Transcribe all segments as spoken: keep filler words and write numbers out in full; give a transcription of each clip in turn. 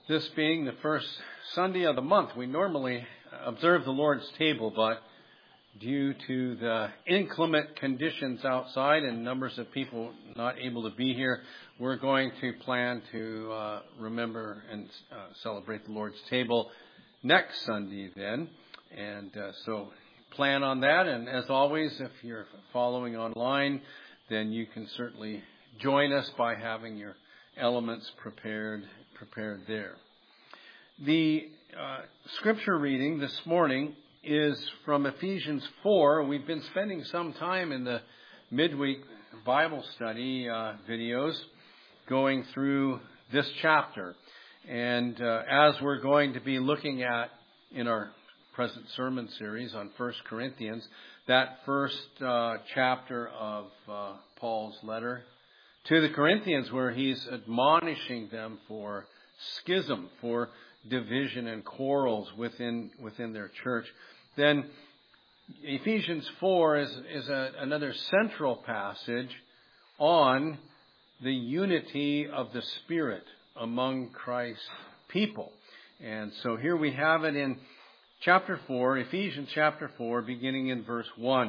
This being the first Sunday of the month, we normally observe the Lord's table, but due to the inclement conditions outside and numbers of people not able to be here, we're going to plan to uh, remember and uh, celebrate the Lord's table next Sunday then. And uh, so plan on that. And as always, if you're following online, then you can certainly join us by having your elements prepared prepared there. The uh, scripture reading this morning is from Ephesians four. We've been spending some time in the midweek Bible study uh, videos going through this chapter. And uh, as we're going to be looking at in our present sermon series on First Corinthians, that first uh, chapter of uh, Paul's letter to the Corinthians, where he's admonishing them for schism, for division and quarrels within within their church. Then Ephesians four is, is a, another central passage on the unity of the Spirit among Christ's people. And so here we have it in chapter four, Ephesians chapter four, beginning in verse one.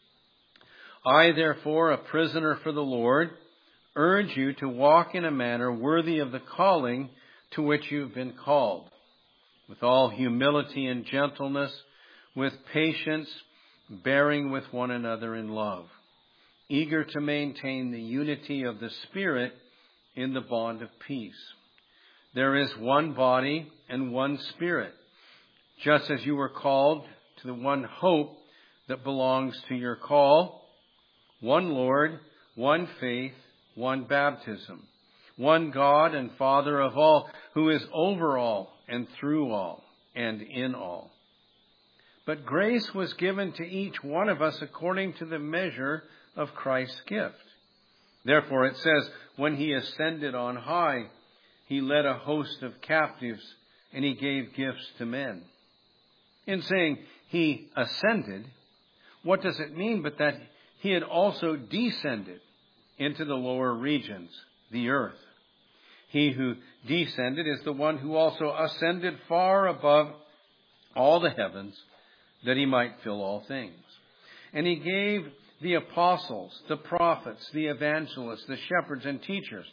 I, therefore, a prisoner for the Lord, urge you to walk in a manner worthy of the calling to which you've been called, with all humility and gentleness, with patience, bearing with one another in love, eager to maintain the unity of the Spirit in the bond of peace. There is one body and one Spirit, just as you were called to the one hope that belongs to your call, one Lord, one faith, one baptism, one God and Father of all, who is over all and through all and in all. But grace was given to each one of us according to the measure of Christ's gift. Therefore it says, when he ascended on high, he led a host of captives and he gave gifts to men. In saying he ascended, what does it mean but that he had also descended into the lower regions, the earth? He who descended is the one who also ascended far above all the heavens, that he might fill all things. And he gave the apostles, the prophets, the evangelists, the shepherds and teachers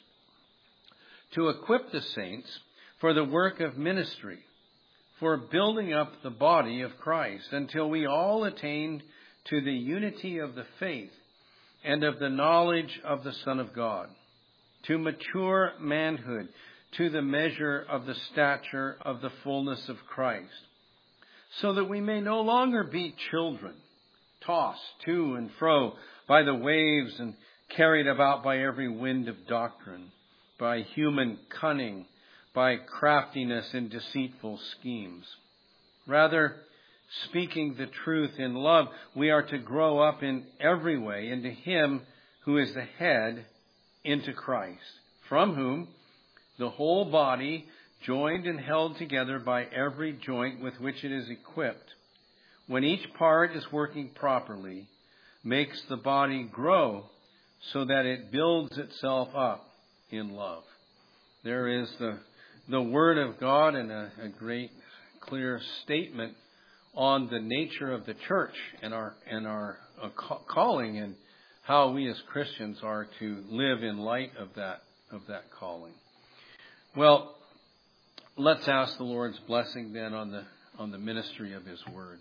to equip the saints for the work of ministry, for building up the body of Christ, until we all attained to the unity of the faith and of the knowledge of the Son of God, to mature manhood, to the measure of the stature of the fullness of Christ, so that we may no longer be children, tossed to and fro by the waves and carried about by every wind of doctrine, by human cunning, by craftiness and deceitful schemes. Rather, speaking the truth in love, we are to grow up in every way into Him who is the head, into Christ, from whom the whole body, joined and held together by every joint with which it is equipped, when each part is working properly, makes the body grow so that it builds itself up in love. There is the, the Word of God, and a, a great clear statement on the nature of the church and our and our uh, calling, and how we as Christians are to live in light of that of that calling. Well, let's ask the Lord's blessing then on the on the ministry of His Word.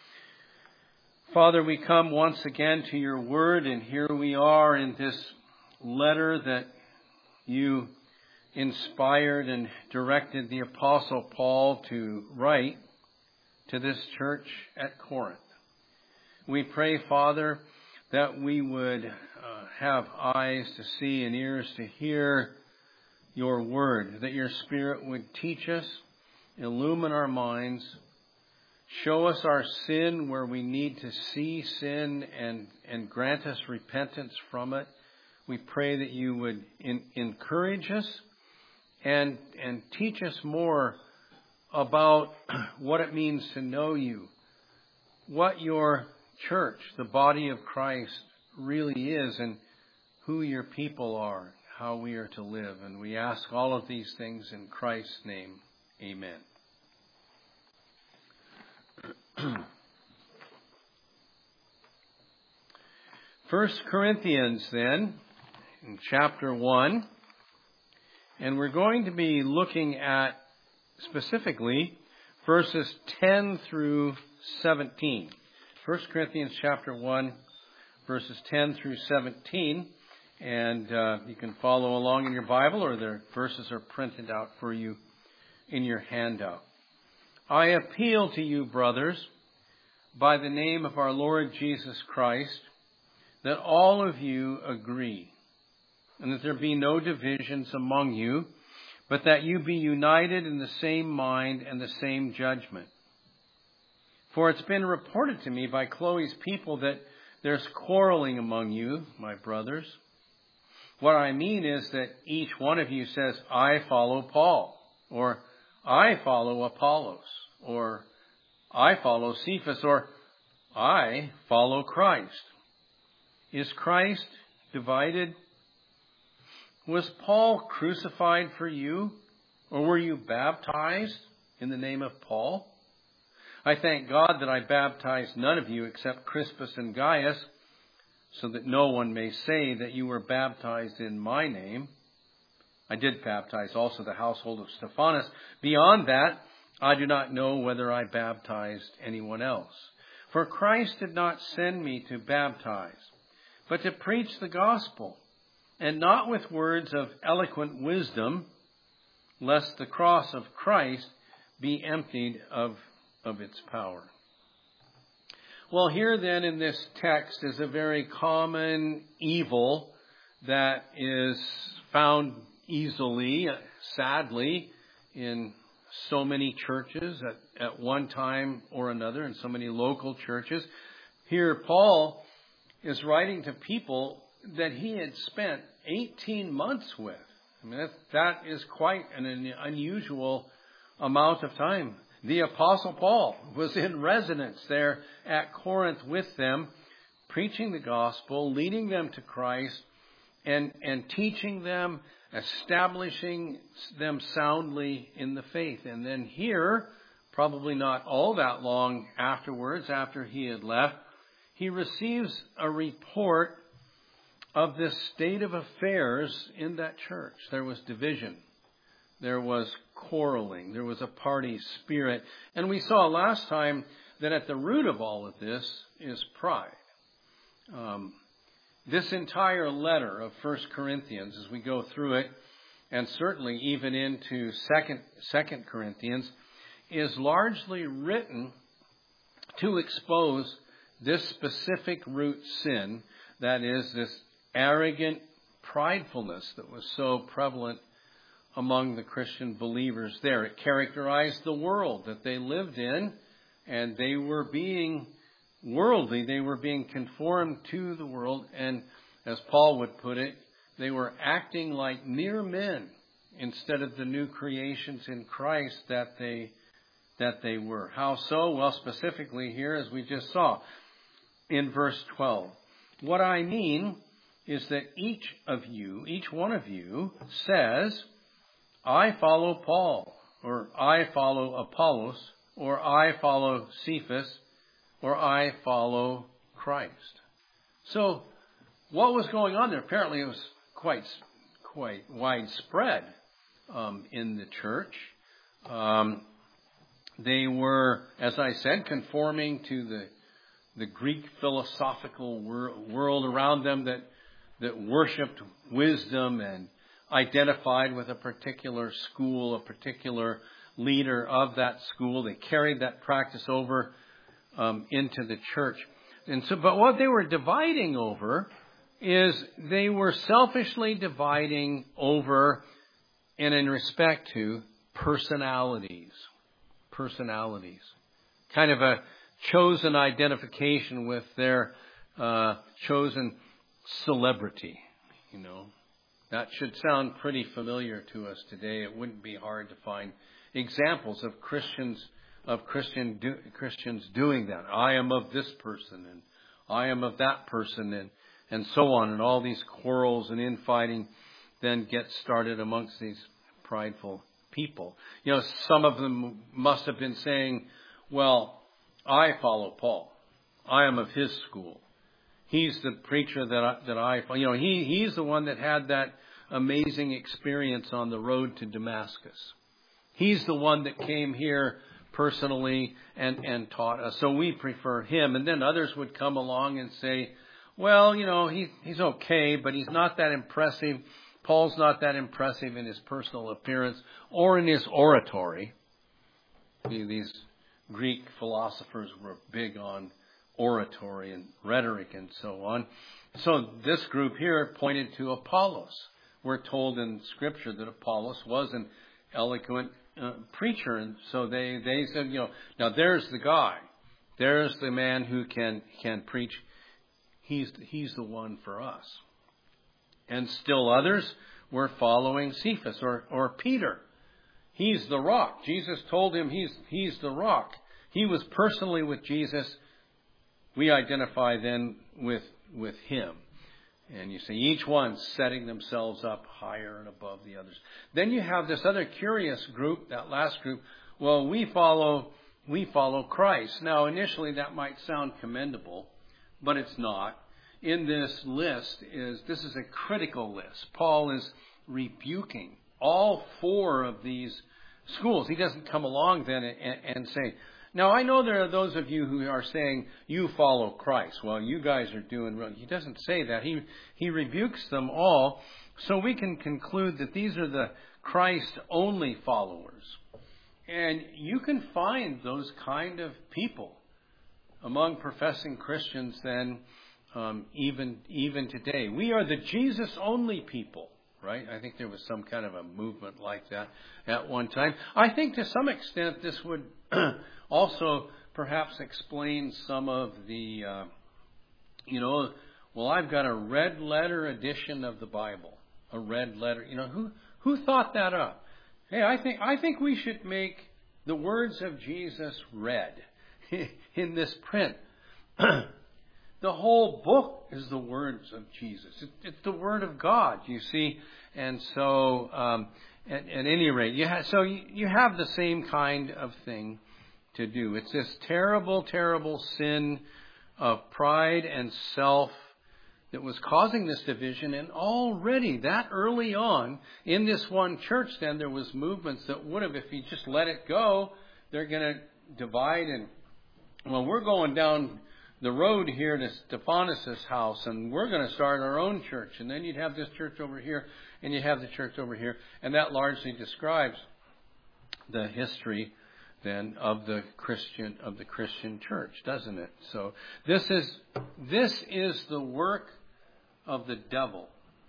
Father, we come once again to your Word, and here we are in this letter that you inspired and directed the Apostle Paul to write to this church at Corinth. We pray, Father, that we would uh, have eyes to see and ears to hear your word, that your Spirit would teach us, illumine our minds, show us our sin where we need to see sin, and, and grant us repentance from it. We pray that you would in, encourage us and, and teach us more about what it means to know you, what your church, the body of Christ, really is, and who your people are, how we are to live. And we ask all of these things in Christ's name. Amen. First Corinthians then, in chapter one, and we're going to be looking at specifically verses ten through seventeen. First Corinthians chapter one, verses ten through seventeen, and uh, you can follow along in your Bible, or the verses are printed out for you in your handout. I appeal to you, brothers, by the name of our Lord Jesus Christ, that all of you agree, and that there be no divisions among you, but that you be united in the same mind and the same judgment. For it's been reported to me by Chloe's people that there's quarreling among you, my brothers. What I mean is that each one of you says, I follow Paul, or I follow Apollos, or I follow Cephas, or I follow Christ. Is Christ divided? Was Paul crucified for you? Or were you baptized in the name of Paul? I thank God that I baptized none of you except Crispus and Gaius, so that no one may say that you were baptized in my name. I did baptize also the household of Stephanas. Beyond that, I do not know whether I baptized anyone else. For Christ did not send me to baptize, but to preach the gospel, and not with words of eloquent wisdom, lest the cross of Christ be emptied of, of its power. Well, here then in this text is a very common evil that is found easily, sadly, in so many churches at, at one time or another, in so many local churches. Here Paul is writing to people that he had spent eighteen months with. I mean, that, that is quite an unusual amount of time. The Apostle Paul was in residence there at Corinth with them, preaching the gospel, leading them to Christ, and, and teaching them, establishing them soundly in the faith. And then here, probably not all that long afterwards, after he had left, he receives a report of this state of affairs in that church. There was division. There was quarreling. There was a party spirit. And we saw last time that at the root of all of this is pride. Um, this entire letter of First Corinthians, as we go through it, and certainly even into Second, Second Corinthians, is largely written to expose this specific root sin, that is, this arrogant pridefulness that was so prevalent among the Christian believers there. It characterized the world that they lived in, and they were being worldly. They were being conformed to the world, and as Paul would put it, they were acting like mere men instead of the new creations in Christ that they that they were. How so? Well, specifically here, as we just saw in verse twelve. What I mean is that each of you, each one of you says, I follow Paul, or I follow Apollos, or I follow Cephas, or I follow Christ. So, what was going on there? Apparently it was quite quite widespread um, in the church. Um, they were, as I said, conforming to the the Greek philosophical wor- world around them that that worshipped wisdom and identified with a particular school, a particular leader of that school. They carried that practice over um, into the church. And so, but what they were dividing over is they were selfishly dividing over and in respect to personalities. Personalities. Kind of a chosen identification with their uh, chosen celebrity, you know. That should sound pretty familiar to us today. It wouldn't be hard to find examples of Christians of Christian do, Christians doing that. I am of this person, and I am of that person, and and so on. And all these quarrels and infighting then get started amongst these prideful people. You know, some of them must have been saying, well, I follow Paul. I am of his school. He's the preacher that I, that I follow. You know, he, he's the one that had that amazing experience on the road to Damascus. He's the one that came here personally and, and taught us. So we prefer him. And then others would come along and say, well, you know, he, he's okay, but he's not that impressive. Paul's not that impressive in his personal appearance or in his oratory. These Greek philosophers were big on oratory and rhetoric and so on. So this group here pointed to Apollos. We're told in Scripture that Apollos was an eloquent uh, preacher, and so they, they said, you know, now there's the guy. There's the man who can can preach. He's he's the one for us. And still others were following Cephas or, or Peter. He's the rock. Jesus told him he's he's the rock. He was personally with Jesus. We identify then with with him. And you see each one setting themselves up higher and above the others. Then you have this other curious group, that last group. Well, we follow we follow Christ. Now, initially that might sound commendable, but it's not. In this list is this is a critical list. Paul is rebuking all four of these schools. He doesn't come along then and, and say, now I know there are those of you who are saying you follow Christ. Well, you guys are doing wrong. He doesn't say that. He he rebukes them all, so we can conclude that these are the Christ-only followers. And you can find those kind of people among professing Christians then, um, even even today. We are the Jesus-only people. Right? I think there was some kind of a movement like that at one time. I think to some extent this would also perhaps explain some of the, uh, you know, well, I've got a red letter edition of the Bible. A red letter. You know, who who thought that up? Hey, I think I think we should make the words of Jesus red in this print. The whole book is the words of Jesus. It's the Word of God, you see. And so, um, at, at any rate, you ha- so you, you have the same kind of thing to do. It's this terrible, terrible sin of pride and self that was causing this division. And already, that early on, in this one church, then, there was movements that would have, if you just let it go, they're going to divide. And, well, we're going down the road here to Stephanos' house, and we're going to start our own church. And then you'd have this church over here, and you have the church over here. And that largely describes the history then of the Christian of the Christian church, doesn't it? So this is this is the work of the devil.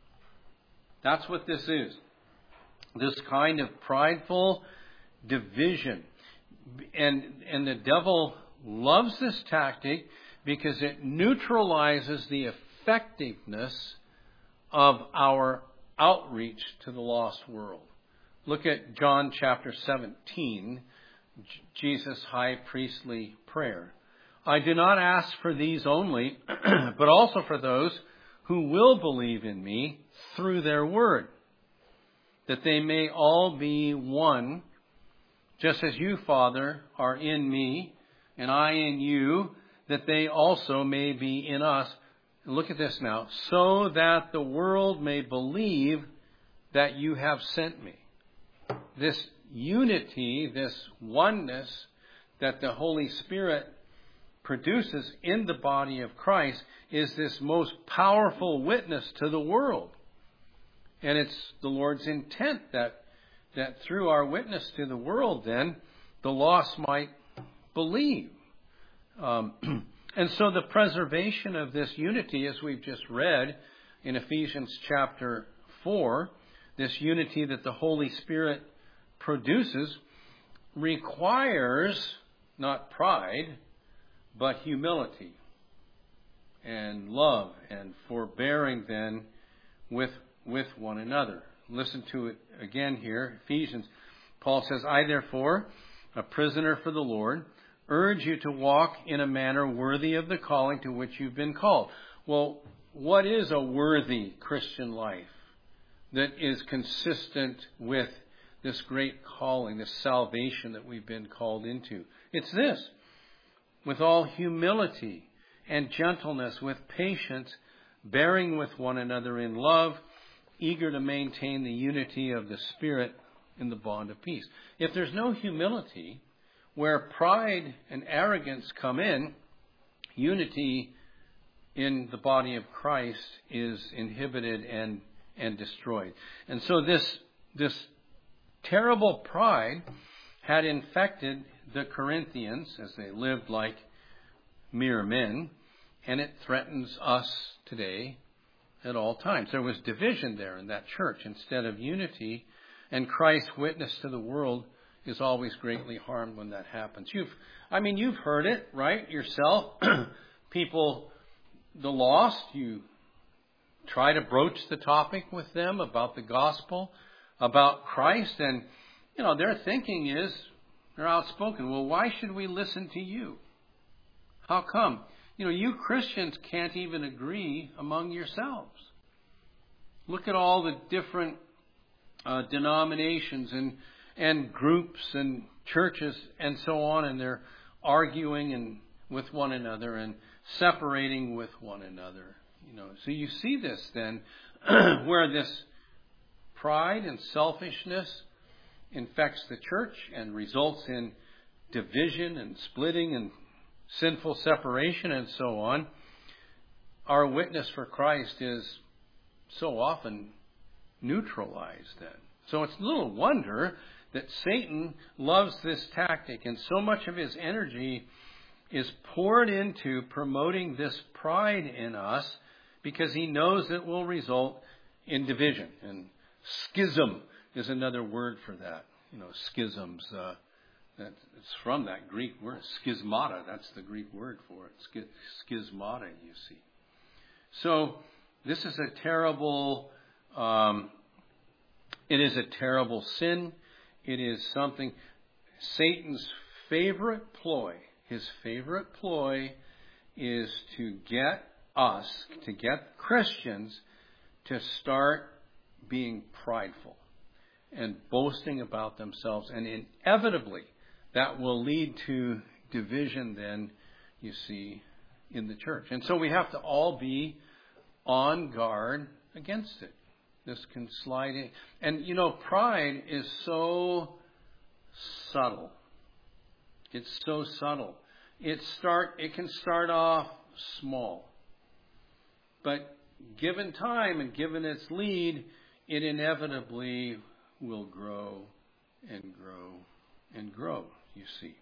That's what this is. This kind of prideful division. And and the devil loves this tactic because it neutralizes the effectiveness of our outreach to the lost world. Look at John chapter seventeen, Jesus' high priestly prayer. I do not ask for these only, but also for those who will believe in me through their word, that they may all be one, just as you, Father, are in me, and I in you, that they also may be in us. Look at this now. So that the world may believe that you have sent me. This unity, this oneness that the Holy Spirit produces in the body of Christ is this most powerful witness to the world. And it's the Lord's intent that, that through our witness to the world then, the lost might believe. Um, and so the preservation of this unity, as we've just read in Ephesians chapter four, this unity that the Holy Spirit produces, requires not pride, but humility and love and forbearing then with, with one another. Listen to it again here. Ephesians, Paul says, I therefore, a prisoner for the Lord, urge you to walk in a manner worthy of the calling to which you've been called. Well, what is a worthy Christian life that is consistent with this great calling, this salvation that we've been called into. It's this: with all humility and gentleness, with patience, bearing with one another in love, eager to maintain the unity of the Spirit in the bond of peace. If there's no humility, where pride and arrogance come in, unity in the body of Christ is inhibited and, and destroyed. And so this, this terrible pride had infected the Corinthians as they lived like mere men, and it threatens us today at all times. There was division there in that church instead of unity, and Christ's witness to the world is always greatly harmed when that happens. You've, I mean, you've heard it, right, yourself. People, the lost, you try to broach the topic with them about the gospel, about Christ, and, you know, their thinking is, they're outspoken. Well, why should we listen to you? How come? You know, you Christians can't even agree among yourselves. Look at all the different uh, denominations and and groups and churches and so on, and they're arguing and with one another and separating with one another. You know, so you see this then, where this pride and selfishness infects the church and results in division and splitting and sinful separation and so on. Our witness for Christ is so often neutralized then. So it's little wonder that Satan loves this tactic, and so much of his energy is poured into promoting this pride in us because he knows it will result in division. And schism is another word for that. You know, schisms, uh, that, it's from that Greek word, schismata. That's the Greek word for it, schismata, you see. So this is a terrible, um, it is a terrible sin. It is something, Satan's favorite ploy, his favorite ploy is to get us, to get Christians to start being prideful and boasting about themselves. And inevitably, that will lead to division then, you see, in the church. And so we have to all be on guard against it. This can slide in. And, you know, pride is so subtle. It's so subtle. It start. It can start off small. But given time and given its lead, it inevitably will grow and grow and grow, you see.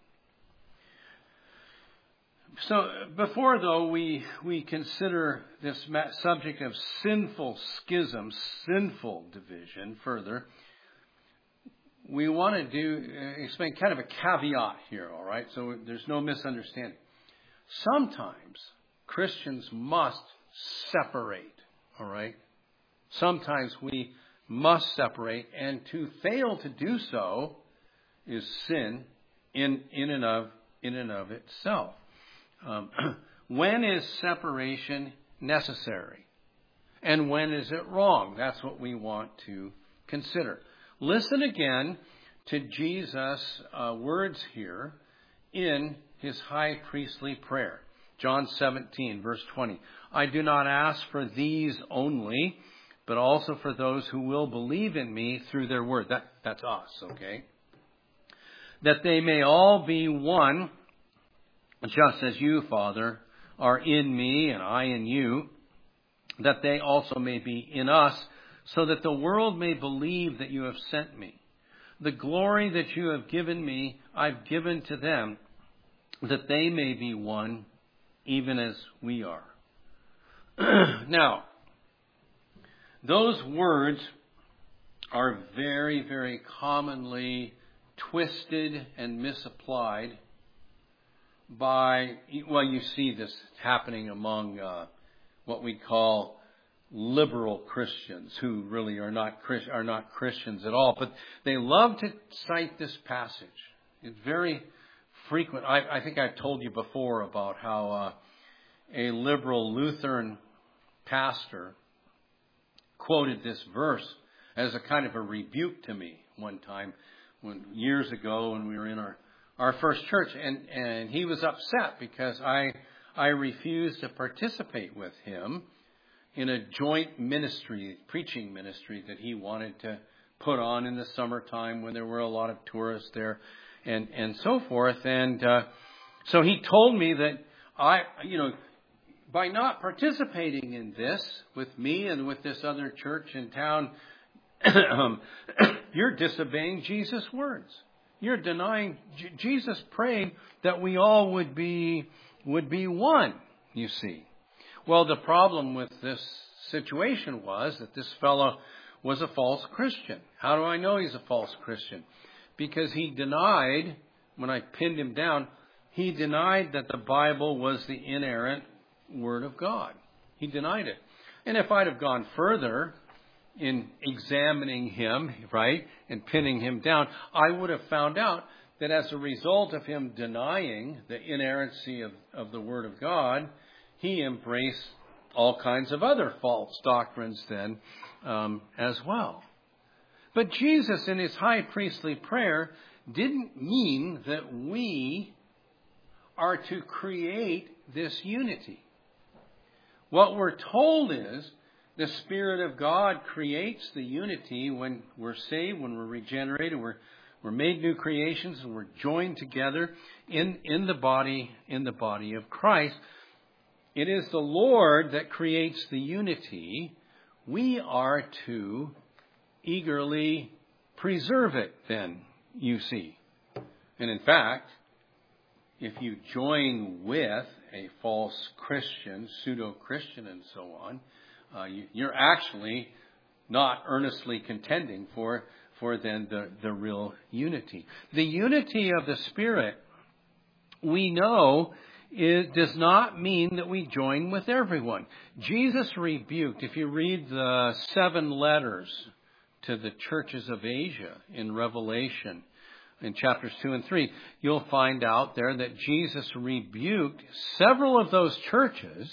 So before, though, we we consider this subject of sinful schism, sinful division further, we want to do explain kind of a caveat here, all right? So there's no misunderstanding. Sometimes Christians must separate, all right? Sometimes we must separate, and to fail to do so is sin in in and of in and of itself. Um, when is separation necessary? And when is it wrong? That's what we want to consider. Listen again to Jesus' uh, words here in his high priestly prayer. John seventeen, verse twenty. I do not ask for these only, but also for those who will believe in me through their word. That, that's us, okay? That they may all be one, just as you, Father, are in me and I in you, that they also may be in us, so that the world may believe that you have sent me. The glory that you have given me, I've given to them, that they may be one, even as we are. Now, those words are very, very commonly twisted and misapplied by, well, you see this happening among uh, what we call liberal Christians, who really are not are not Christians at all, but they love to cite this passage. It's very frequent. I, I think I've told you before about how uh, a liberal Lutheran pastor quoted this verse as a kind of a rebuke to me one time when years ago when we were in our, our first church, and, and he was upset because I I refused to participate with him in a joint ministry, preaching ministry that he wanted to put on in the summertime when there were a lot of tourists there and, and so forth. And uh, so he told me that I, you know, by not participating in this with me and with this other church in town, um, you're disobeying Jesus' words. You're denying, J- Jesus prayed that we all would be, would be one, you see. Well, the problem with this situation was that this fellow was a false Christian. How do I know he's a false Christian? Because he denied, when I pinned him down, he denied that the Bible was the inerrant Word of God. He denied it. And if I'd have gone further in examining him, right, and pinning him down, I would have found out that as a result of him denying the inerrancy of, of the Word of God, he embraced all kinds of other false doctrines then um, as well. But Jesus, in his high priestly prayer, didn't mean that we are to create this unity. What we're told is the Spirit of God creates the unity when we're saved, when we're regenerated, we're we're made new creations, and we're joined together in, in the body, in the body of Christ. It is the Lord that creates the unity. We are to eagerly preserve it then, you see. And in fact, if you join with a false Christian, pseudo-Christian and so on, uh, you, you're actually not earnestly contending for, for then the, the real unity. The unity of the Spirit, we know, it does not mean that we join with everyone. Jesus rebuked, if you read the seven letters to the churches of Asia in Revelation, in chapters two and three, you'll find out there that Jesus rebuked several of those churches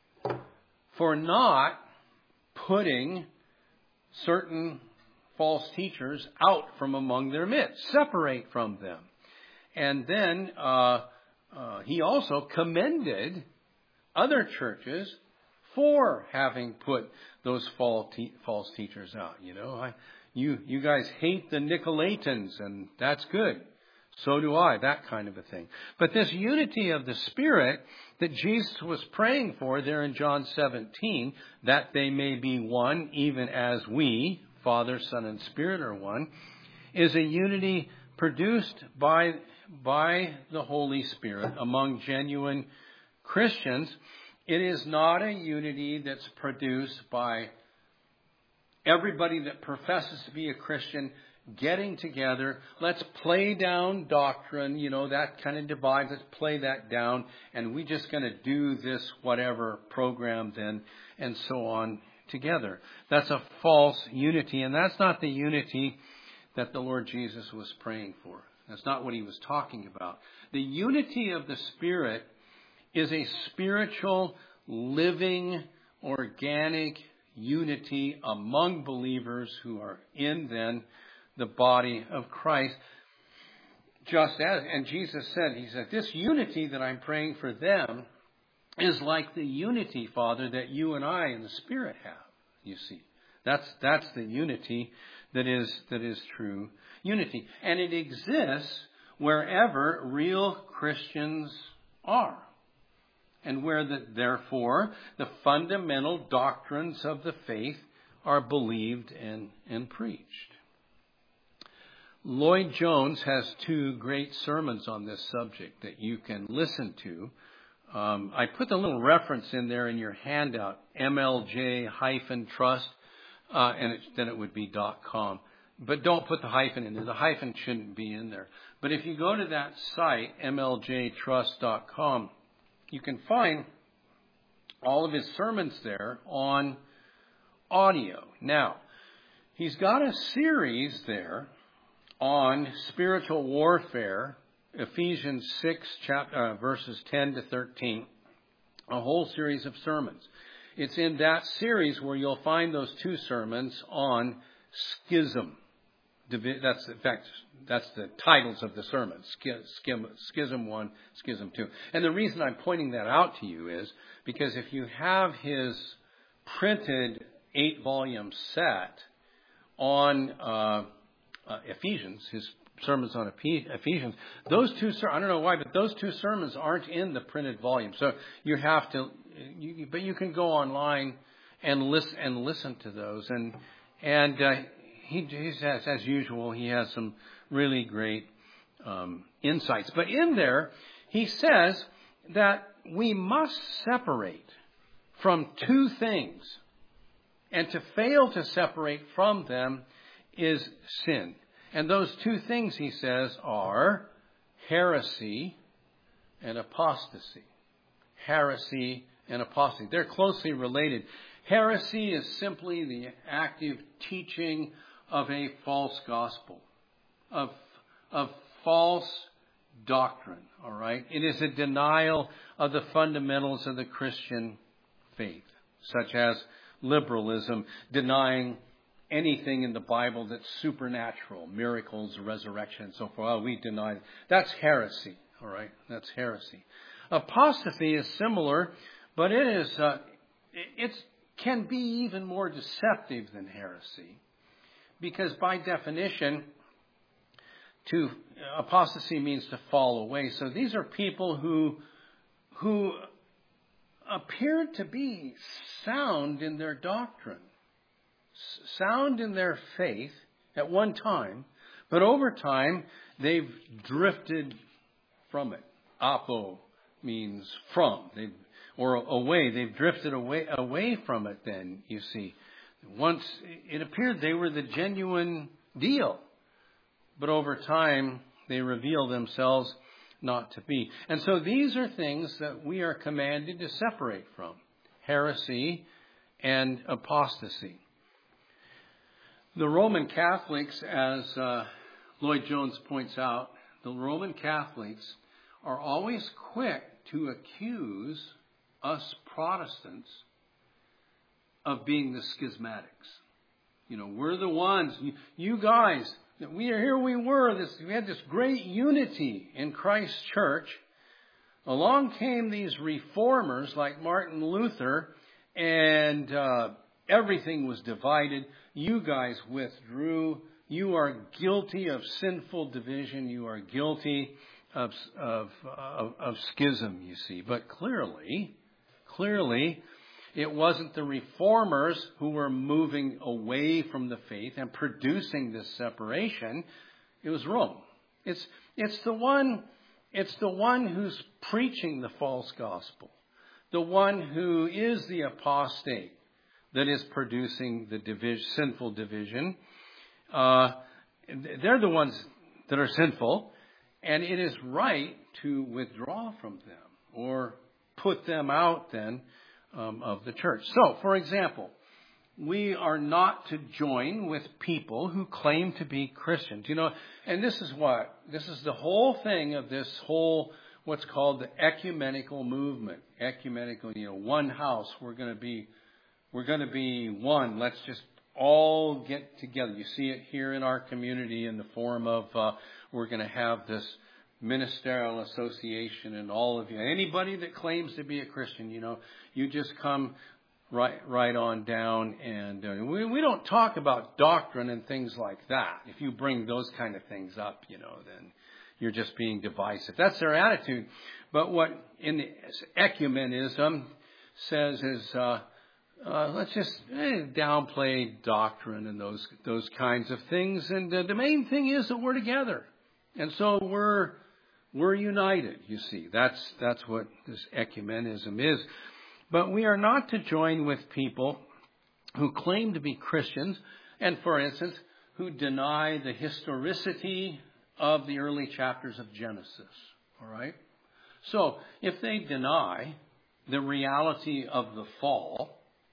for not putting certain false teachers out from among their midst, separate from them. And then uh, uh, he also commended other churches for having put those false, te- false teachers out. You know, I, you you guys hate the Nicolaitans, and that's good. So do I, that kind of a thing. But this unity of the Spirit that Jesus was praying for there in John seventeen, that they may be one, even as we, Father, Son, and Spirit are one, is a unity produced by, by the Holy Spirit among genuine Christians. It is not a unity that's produced by everybody that professes to be a Christian getting together. Let's play down doctrine, you know, that kind of divide. Let's play that down, and we're just going to do this whatever program then, and so on together. That's a false unity, and that's not the unity that the Lord Jesus was praying for. That's not what he was talking about. The unity of the Spirit is a spiritual, living, organic unity among believers who are in then the body of Christ. Just as, and Jesus said, he said, this unity that I'm praying for them is like the unity, Father, that you and I in the Spirit have, you see. That's that's the unity that is that is true unity. And it exists wherever real Christians are. And where, the, therefore, the fundamental doctrines of the faith are believed and, and preached. Lloyd Jones has two great sermons on this subject that you can listen to. Um, I put the little reference in there in your handout, M L J Trust, uh, and it, then it would be .com. But don't put the hyphen in there. The hyphen shouldn't be in there. But if you go to that site, M L J trust dot com, you can find all of his sermons there on audio. Now, he's got a series there on spiritual warfare, Ephesians six, chapter, uh, verses ten to thirteen, a whole series of sermons. It's in that series where you'll find those two sermons on schism. divi- that's in fact that's the titles of the sermon: Schism, Schism one, Schism two. And the reason I'm pointing that out to you is because if you have his printed eight-volume set on uh, uh, Ephesians, his sermons on Ephesians, those two, I don't know why, but those two sermons aren't in the printed volume. So you have to, you, but you can go online and listen and listen to those. And and uh, he, he says, as usual, he has some really great um, insights. But in there, he says that we must separate from two things, and to fail to separate from them is sin. And those two things, he says, are heresy and apostasy. Heresy and apostasy. They're closely related. Heresy is simply the active teaching of a false gospel, of, of false doctrine, all right? It is a denial of the fundamentals of the Christian faith, such as liberalism, denying anything in the Bible that's supernatural, miracles, resurrection, and so forth. Oh, we deny. That's heresy, all right? That's heresy. Apostasy is similar, but it is uh, it can be even more deceptive than heresy, because by definition, to apostasy means to fall away. So these are people who who appeared to be sound in their doctrine, sound in their faith at one time, but over time they've drifted from it. Apo means from, they've, or away. They've drifted away away from it. Then you see, once it appeared they were the genuine deal, but over time they reveal themselves not to be. And so these are things that we are commanded to separate from: heresy and apostasy. The Roman Catholics, as uh, Lloyd Jones points out, the Roman Catholics are always quick to accuse us Protestants of being the schismatics. You know, we're the ones, you, you guys, we are here we were, this, we had this great unity in Christ's church. Along came these reformers like Martin Luther, and uh, everything was divided. You guys withdrew. You are guilty of sinful division. You are guilty of, of, of, of schism, you see. But clearly, clearly, it wasn't the reformers who were moving away from the faith and producing this separation. It was Rome. It's, it's the one, it's the one who's preaching the false gospel, the one who is the apostate, that is producing the division, sinful division. Uh, they're the ones that are sinful, and it is right to withdraw from them or put them out then um, of the church. So, for example, we are not to join with people who claim to be Christians. You know, and this is what, this is the whole thing of this whole, what's called the ecumenical movement. Ecumenical, you know, one house, we're going to be We're going to be one. Let's just all get together. You see it here in our community in the form of uh, we're going to have this ministerial association, and all of you, anybody that claims to be a Christian, you know, you just come right right on down. And uh, we, we don't talk about doctrine and things like that. If you bring those kind of things up, you know, then you're just being divisive. That's their attitude. But what in the ecumenism says is, uh, Uh, let's just eh, downplay doctrine and those those kinds of things. And uh, the main thing is that we're together, and so we're we're united. You see, that's that's what this ecumenism is. But we are not to join with people who claim to be Christians, and for instance, who deny the historicity of the early chapters of Genesis. All right. So if they deny the reality of the fall,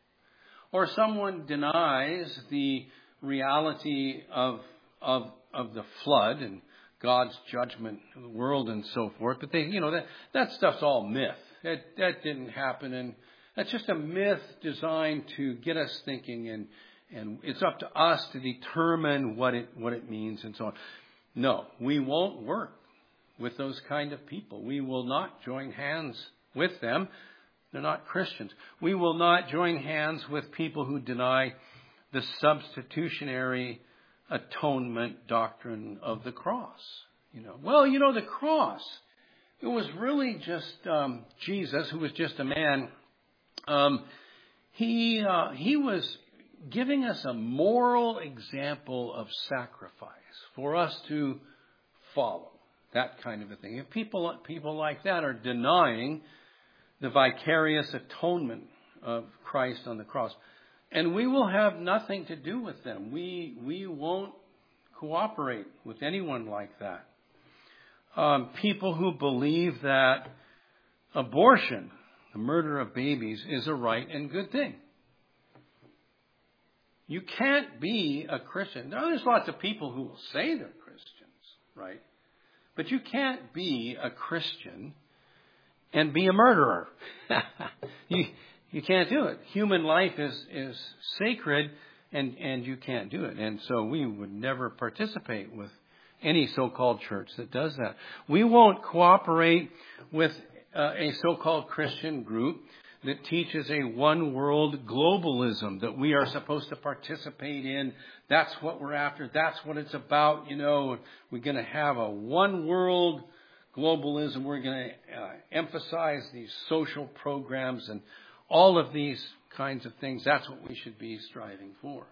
or someone denies the reality of, of, of the flood and God's judgment of the world and so forth, but they, you know, that, that stuff's all myth. That, that didn't happen, and that's just a myth designed to get us thinking and, and it's up to us to determine what it what it means and so on. No, we won't work with those kind of people. We will not join hands with them. They're not Christians. We will not join hands with people who deny the substitutionary atonement doctrine of the cross. You know, well, you know, the cross, it was really just um, Jesus, who was just a man. Um, he uh, he was giving us a moral example of sacrifice for us to follow. That kind of a thing. If people people like that are denying the vicarious atonement of Christ on the cross, and we will have nothing to do with them. We we won't cooperate with anyone like that. Um, people who believe that abortion, the murder of babies, is a right and good thing. You can't be a Christian. Now, there's lots of people who will say they're Christians, right? But you can't be a Christian and be a murderer. you you can't do it. Human life is, is sacred, and, and you can't do it. And so we would never participate with any so-called church that does that. We won't cooperate with uh, a so-called Christian group that teaches a one-world globalism that we are supposed to participate in. That's what we're after. That's what it's about. You know, we're going to have a one-world globalism. We're going to uh, emphasize these social programs and all of these kinds of things. That's what we should be striving for.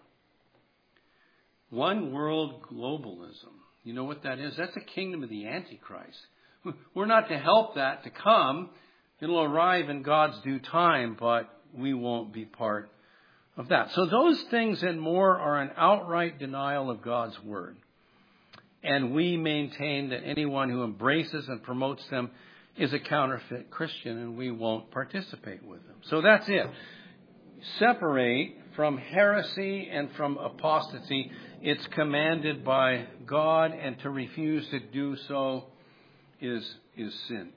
One-world globalism. You know what that is? That's the kingdom of the Antichrist. We're not to help that to come. It'll arrive in God's due time, but we won't be part of that. So those things and more are an outright denial of God's word. And we maintain that anyone who embraces and promotes them is a counterfeit Christian, and we won't participate with them. So that's it. Separate from heresy and from apostasy. It's commanded by God, and to refuse to do so is, is sin.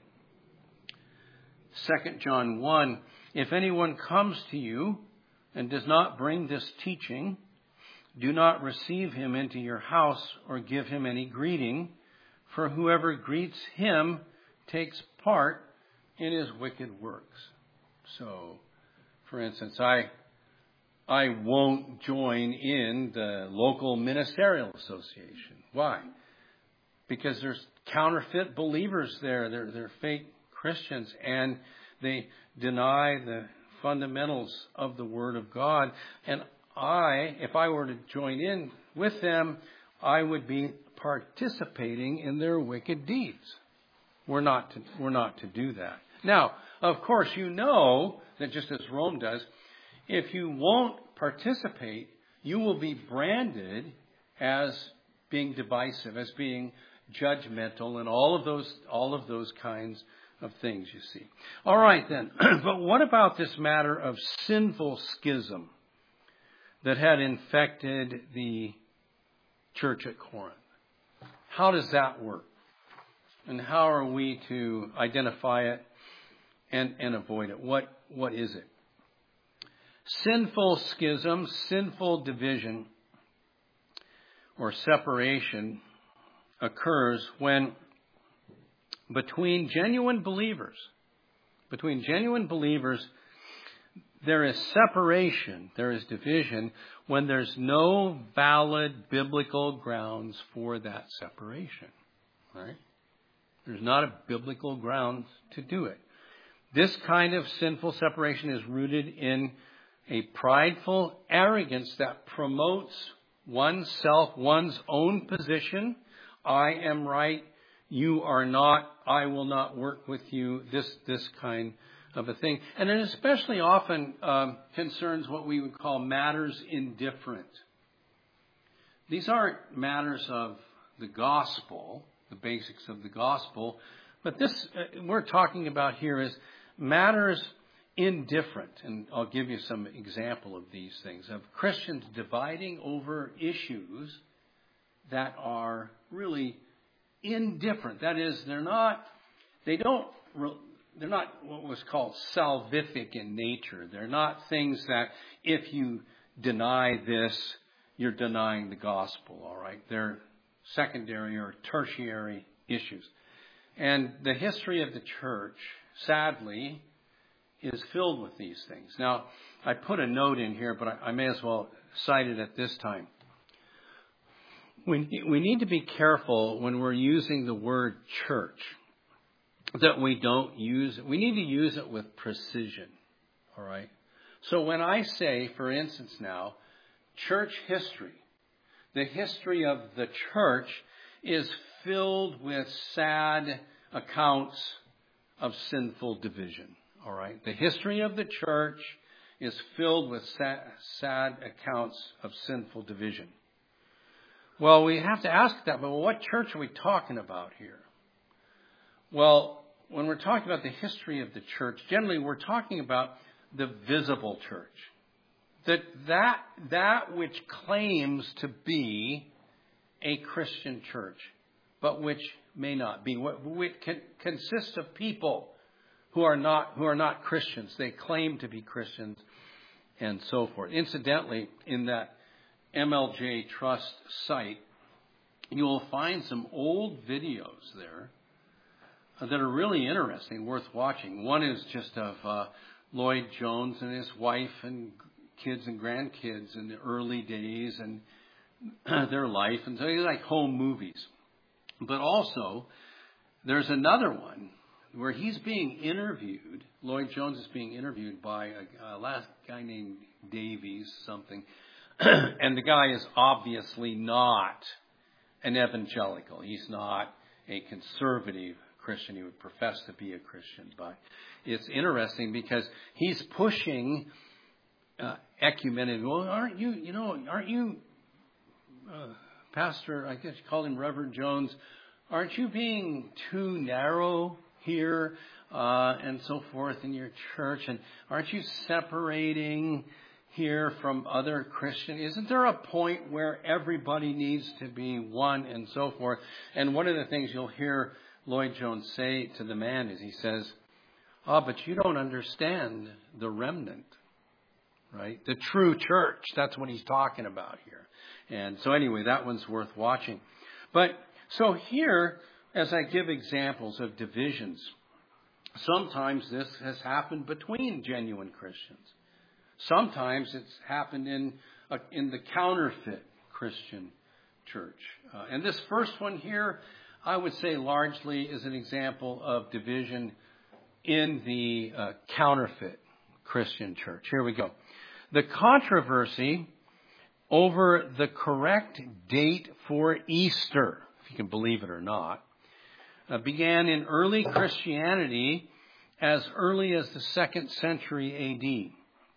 Second John one, if anyone comes to you and does not bring this teaching, do not receive him into your house or give him any greeting, for whoever greets him takes part in his wicked works. So, for instance, I I won't join in the local ministerial association. Why? Because there's counterfeit believers there. They're, they're fake Christians, and they deny the fundamentals of the Word of God. And I, if I were to join in with them, I would be participating in their wicked deeds. We're not to, we're not to do that. Now, of course, you know that just as Rome does, if you won't participate, you will be branded as being divisive, as being judgmental, and all of those all of those kinds of things, you see. All right, then. But what about this matter of sinful schism that had infected the church at Corinth? How does that work? And how are we to identify it and, and avoid it? What What is it? Sinful schism, sinful division, or separation occurs when between genuine believers, between genuine believers, there is separation, there is division, when there's no valid biblical grounds for that separation. Right? There's not a biblical ground to do it. This kind of sinful separation is rooted in a prideful arrogance that promotes oneself, one's own position. I am right. You are not. I will not work with you. This this kind of a thing. And it especially often um, concerns what we would call matters indifferent. These aren't matters of the gospel, the basics of the gospel, but this uh, we're talking about here is matters indifferent. And I'll give you some example of these things, of Christians dividing over issues that are really indifferent. That is, they're not, they don't, they're not what was called salvific in nature. They're not things that if you deny this, you're denying the gospel, all right? They're secondary or tertiary issues. And the history of the church, sadly, is filled with these things. Now, I put a note in here, but I, I may as well cite it at this time. We, we need to be careful when we're using the word church that we don't use it. We need to use it with precision, all right? So when I say, for instance now, church history, the history of the church is filled with sad accounts of sinful division, all right? The history of the church is filled with sad, sad accounts of sinful division. Well, we have to ask that, but what church are we talking about here? Well, when we're talking about the history of the church, generally we're talking about the visible church. That that, that which claims to be a Christian church, but which may not be. Which consists of people who are not who are not Christians. They claim to be Christians and so forth. Incidentally, in that M L J Trust site, you will find some old videos there that are really interesting, worth watching. One is just of uh, Lloyd Jones and his wife and kids and grandkids in the early days and their life. And so they're like home movies. But also, there's another one where he's being interviewed. Lloyd Jones is being interviewed by a, a last guy named Davies something. And the guy is obviously not an evangelical. He's not a conservative Christian. He would profess to be a Christian. But it's interesting because he's pushing uh, ecumenism. Well, aren't you, you know, aren't you, uh, Pastor, I guess you call him Reverend Jones, aren't you being too narrow here uh, and so forth in your church? And aren't you separating here from other Christians? Isn't there a point where everybody needs to be one and so forth? And one of the things you'll hear Lloyd Jones say to the man is he says, oh, but you don't understand the remnant, right? The true church. That's what he's talking about here. And so anyway, that one's worth watching. But so here, as I give examples of divisions, sometimes this has happened between genuine Christians. Sometimes it's happened in uh, in the counterfeit Christian church. Uh, and this first one here, I would say largely is an example of division in the uh, counterfeit Christian church. Here we go. The controversy over the correct date for Easter, if you can believe it or not, uh, began in early Christianity as early as the second century A D.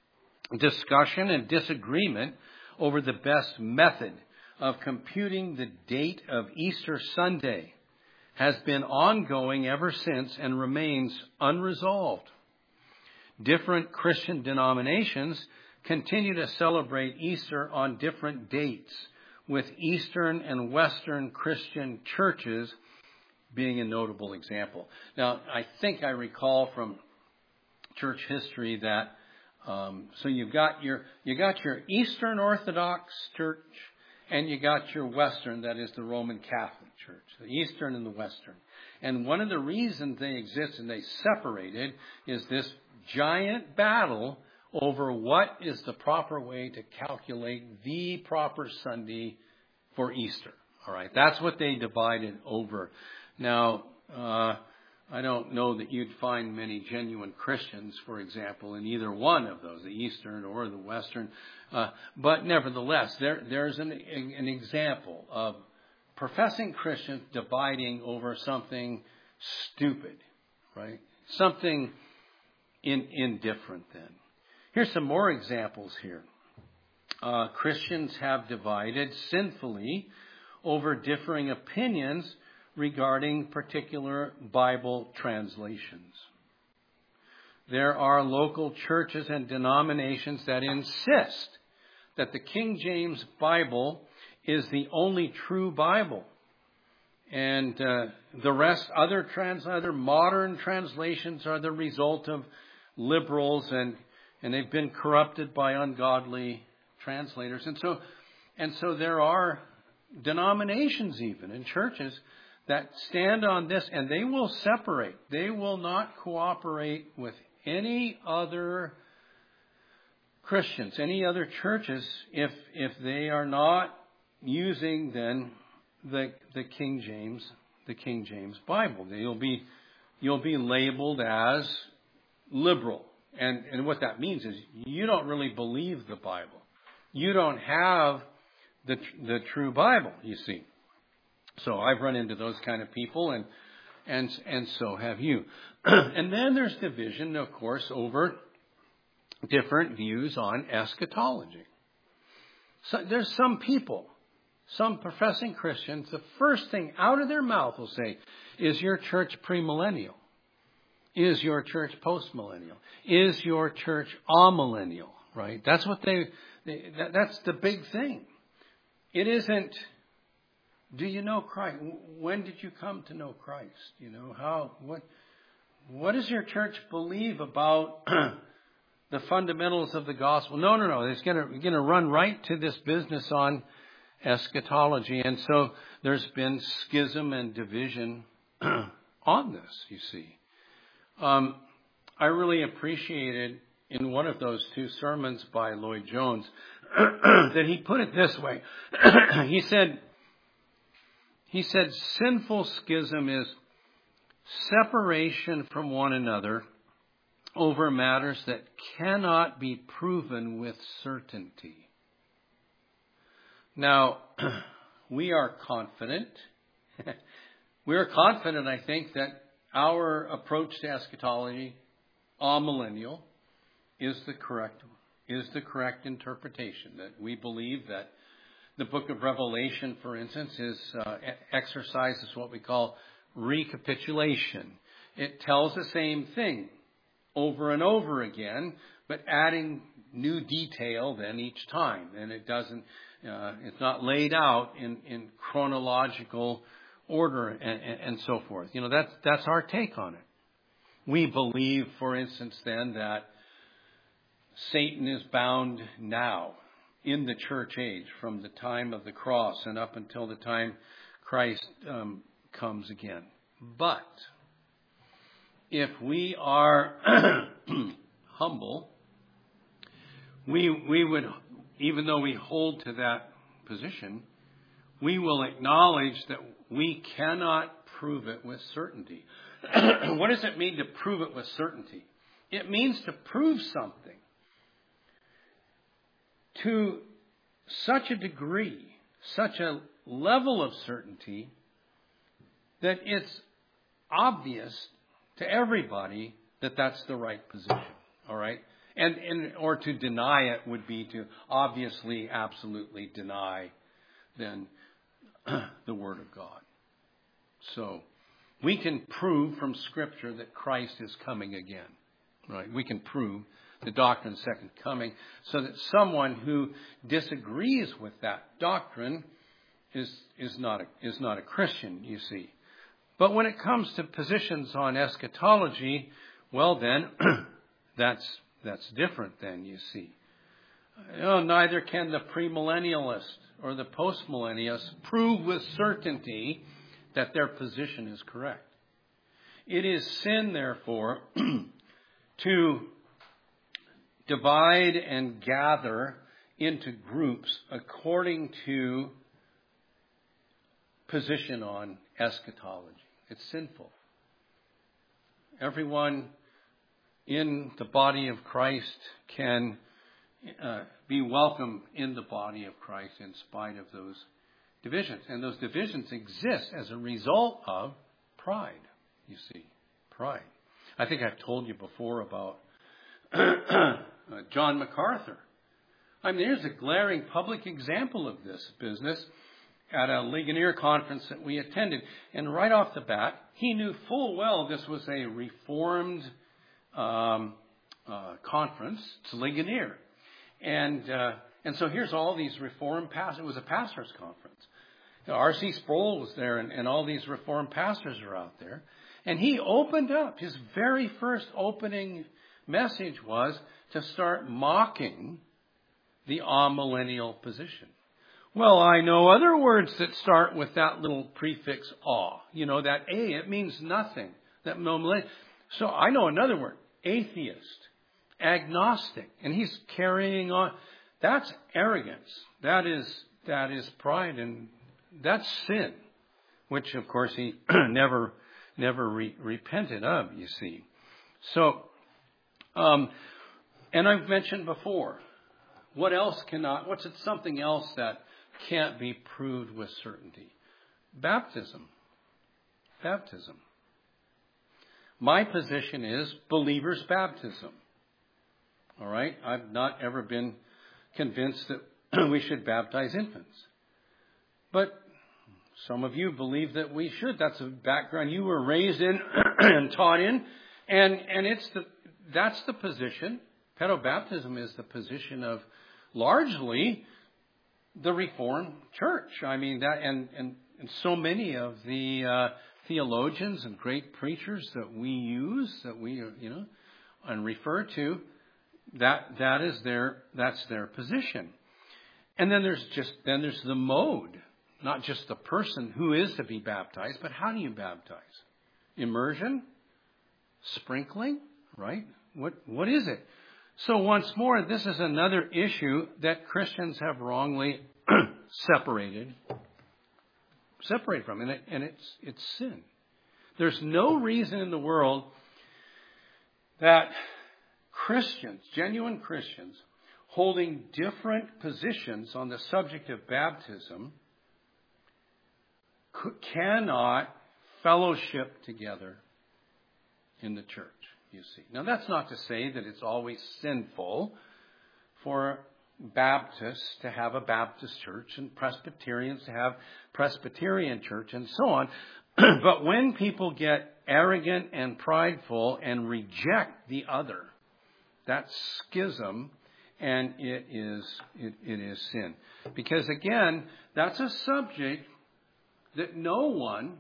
Discussion and disagreement over the best method of computing the date of Easter Sunday has been ongoing ever since and remains unresolved. Different Christian denominations continue to celebrate Easter on different dates, with Eastern and Western Christian churches being a notable example. Now, I think I recall from church history that Um, so you've got your you got your Eastern Orthodox Church, and you got your Western, that is the Roman Catholic Church, the Eastern and the Western. And one of the reasons they exist and they separated is this giant battle over what is the proper way to calculate the proper Sunday for Easter. All right, that's what they divided over. Now, uh, I don't know that you'd find many genuine Christians, for example, in either one of those, the Eastern or the Western. Uh, but nevertheless, there, there's an, an example of professing Christians dividing over something stupid, right? Something in, indifferent then. Here's some more examples here. Uh, Christians have divided sinfully over differing opinions regarding particular Bible translations. There are local churches and denominations that insist that the King James Bible is the only true Bible. And uh, the rest, other trans, other modern translations are the result of liberals, and, and they've been corrupted by ungodly translators. And so, and so there are denominations even in churches that stand on this, and they will separate. They will not cooperate with any other Christians, any other churches, if if they are not using then the the King James, the King James Bible. You'll be you'll be labeled as liberal. And and what that means is you don't really believe the Bible. You don't have the the true Bible, you see. So I've run into those kind of people, and and and so have you. And then there's division, of course, over different views on eschatology. So there's some people, some professing Christians, the first thing out of their mouth will say, is your church premillennial? Is your church postmillennial? Is your church amillennial? Right? That's what they, they that, that's the big thing. It isn't, do you know Christ? When did you come to know Christ? You know, how, what, what does your church believe about the fundamentals of the gospel? No, no, no. It's going to, going to run right to this business on eschatology. And so there's been schism and division on this, you see. Um, I really appreciated in one of those two sermons by Lloyd Jones that he put it this way. he said, he said, sinful schism is separation from one another over matters that cannot be proven with certainty. Now, we are confident. we are confident, I think, that our approach to eschatology, amillennial, is the correct is the correct interpretation. That we believe that the book of Revelation, for instance, is uh, exercises what we call recapitulation. It tells the same thing over and over again, but adding new detail then each time. And it doesn't, uh, it's not laid out in, in chronological order and, and, and so forth. You know, that's, that's our take on it. We believe, for instance, then that Satan is bound now in the church age from the time of the cross and up until the time Christ um, comes again. But if we are humble, we we would, even though we hold to that position, we will acknowledge that we cannot prove it with certainty. What does it mean to prove it with certainty? It means to prove something to such a degree, such a level of certainty, that it's obvious to everybody that that's the right position. All right? And, and or to deny it would be to obviously, absolutely deny then the Word of God. So we can prove from Scripture that Christ is coming again. Right? We can prove the doctrine of second coming, so that someone who disagrees with that doctrine is is not a, is not a Christian, you see. But when it comes to positions on eschatology, well then, that's that's different then, you see. You know, neither can the premillennialist or the postmillennialist prove with certainty that their position is correct. It is sin, therefore, to divide and gather into groups according to position on eschatology. It's sinful. Everyone in the body of Christ can uh, be welcome in the body of Christ in spite of those divisions. And those divisions exist as a result of pride, you see. Pride. I think I've told you before about Uh, John MacArthur. I mean, there's a glaring public example of this business at a Ligonier conference that we attended. And right off the bat, he knew full well this was a Reformed um, uh, conference. It's Ligonier. And uh, and so here's all these Reformed pastors. It was a pastor's conference. You know, R C Sproul was there, and, and all these Reformed pastors are out there. And he opened up. His very first opening message was to start mocking the amillennial position. Well, I know other words that start with that little prefix "a." You know, that "a," it means nothing. That no millennial. So I know another word, atheist, agnostic, and he's carrying on. That's arrogance. That is that is pride, and that's sin, which of course he never never re- repented of. You see, so um, and I've mentioned before, what else cannot? What's it? Something else that can't be proved with certainty? Baptism. Baptism. My position is believer's baptism. All right? I've not ever been convinced that we should baptize infants. But some of you believe that we should. That's a background you were raised in and taught in. And and it's the that's the position. Pedobaptism is the position of largely the Reformed Church. I mean that, and and, and so many of the uh, theologians and great preachers that we use, that we you know, and refer to, that that is their that's their position. And then there's just then there's the mode, not just the person who is to be baptized, but how do you baptize? Immersion, sprinkling, right? What what is it? So once more, this is another issue that Christians have wrongly separated, separated from, and, it, and it's it's sin. There's no reason in the world that Christians, genuine Christians, holding different positions on the subject of baptism, cannot fellowship together in the church. You see. Now, that's not to say that it's always sinful for Baptists to have a Baptist church and Presbyterians to have Presbyterian church and so on. But when people get arrogant and prideful and reject the other, that's schism, and it is it, it is sin. Because again, that's a subject that no one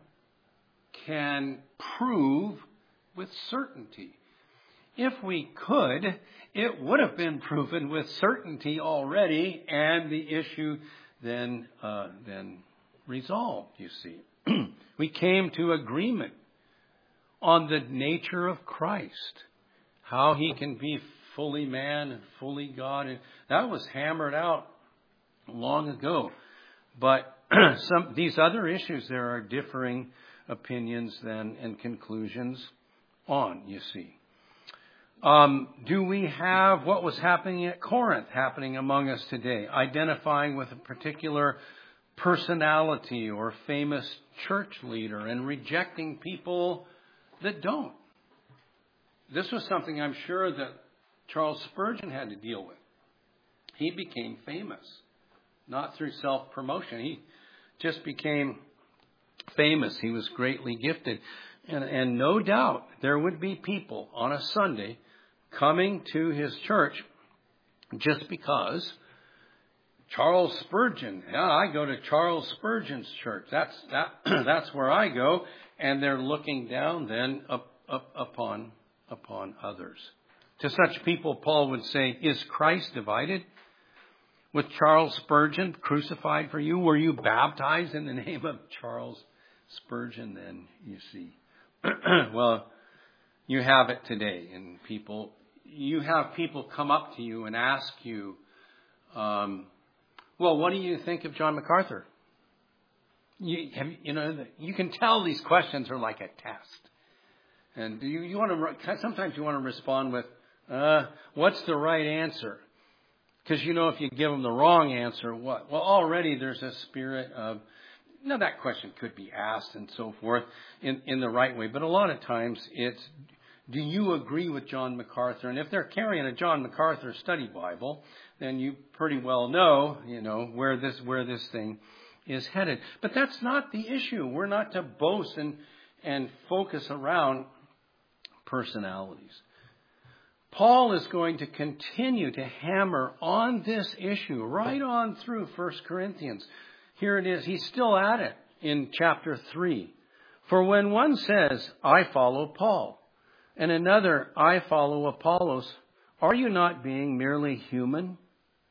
can prove with certainty. If we could, it would have been proven with certainty already, and the issue then uh, then resolved, you see. We came to agreement on the nature of Christ, how he can be fully man and fully God. And that was hammered out long ago. But some these other issues, there are differing opinions then and conclusions on, you see. Um, do we have what was happening at Corinth happening among us today, identifying with a particular personality or famous church leader and rejecting people that don't? This was something I'm sure that Charles Spurgeon had to deal with. He became famous, not through self-promotion. He just became famous. He was greatly gifted. And, and no doubt there would be people on a Sunday coming to his church just because Charles Spurgeon, yeah, I go to Charles Spurgeon's church. That's that. That's where I go, and they're looking down then up, up upon upon others. To such people, Paul would say, "Is Christ divided? Was Charles Spurgeon crucified for you? Were you baptized in the name of Charles Spurgeon?" Then you see, well, you have it today, and people, you have people come up to you and ask you, um, well, what do you think of John MacArthur? You, have, you know, you can tell these questions are like a test. And you, you want to, sometimes you want to respond with, uh, what's the right answer? Because, you know, if you give them the wrong answer, what? Well, already there's a spirit of, now that question could be asked and so forth in, in the right way. But a lot of times it's, do you agree with John MacArthur? And if they're carrying a John MacArthur study Bible, then you pretty well know, you know, where this where this thing is headed. But that's not the issue. We're not to boast and and focus around personalities. Paul is going to continue to hammer on this issue right on through First Corinthians. Here it is. He's still at it in chapter three. For when one says, "I follow Paul," and another, "I follow Apollos," are you not being merely human?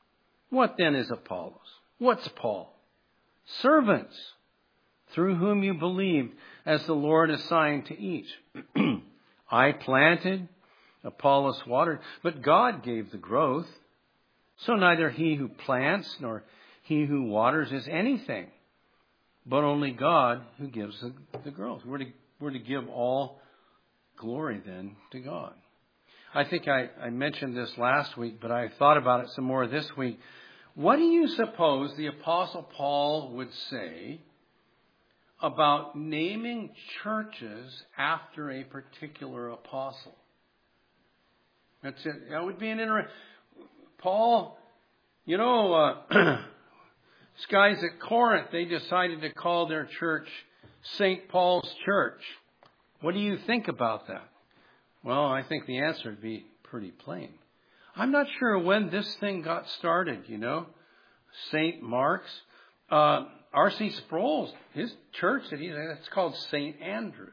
What then is Apollos? What's Paul? Servants, through whom you believed, as the Lord assigned to each. I planted, Apollos watered, but God gave the growth. So neither he who plants nor he who waters is anything, but only God who gives the, the growth. We're to, we're to give all glory then to God. I think I, I mentioned this last week, but I thought about it some more this week. What do you suppose the Apostle Paul would say about naming churches after a particular apostle? That's it. That would be an interesting. Paul, you know, uh, these guys at Corinth, they decided to call their church Saint Paul's Church. What do you think about that? Well, I think the answer would be pretty plain. I'm not sure when this thing got started, you know. Saint Mark's. Uh, R C Sproul's, his church, that he, it's called Saint Andrew's.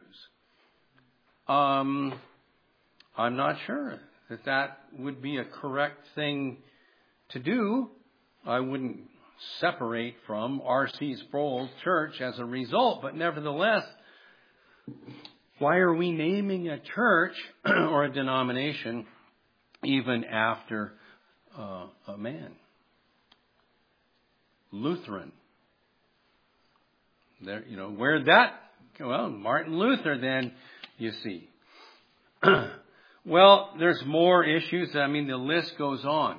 Um, I'm not sure that that would be a correct thing to do. I wouldn't separate from R C Sproul's church as a result, but nevertheless, why are we naming a church or a denomination even after uh, a man? Lutheran. There, you know, where'd that? Well, Martin Luther. Then you see. Well, there's more issues. I mean, the list goes on.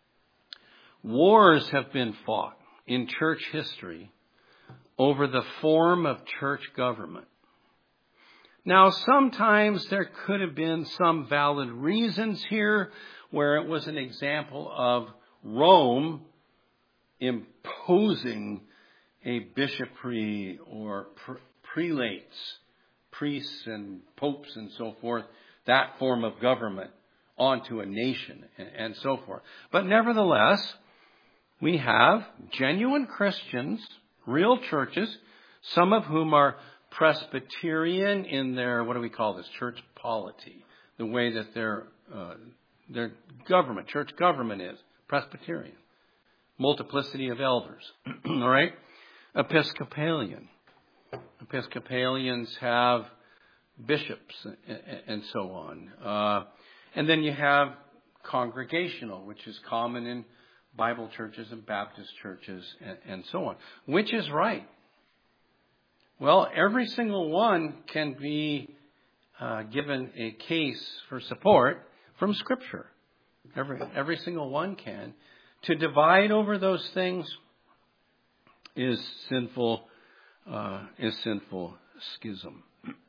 Wars have been fought in church history over the form of church government. Now, sometimes there could have been some valid reasons here where it was an example of Rome imposing a bishopry or pre- prelates, priests and popes and so forth, that form of government onto a nation and, and so forth. But nevertheless, we have genuine Christians, real churches, some of whom are Presbyterian in their, what do we call this, church polity, the way that their uh, their government, church government is, Presbyterian. Multiplicity of elders, all right? Episcopalian. Episcopalians have bishops and so on. Uh, and then you have congregational, which is common in Bible churches and Baptist churches and, and so on. Which is right? Well, every single one can be uh, given a case for support from Scripture. Every every single one can. To divide over those things is sinful. Uh, is sinful schism.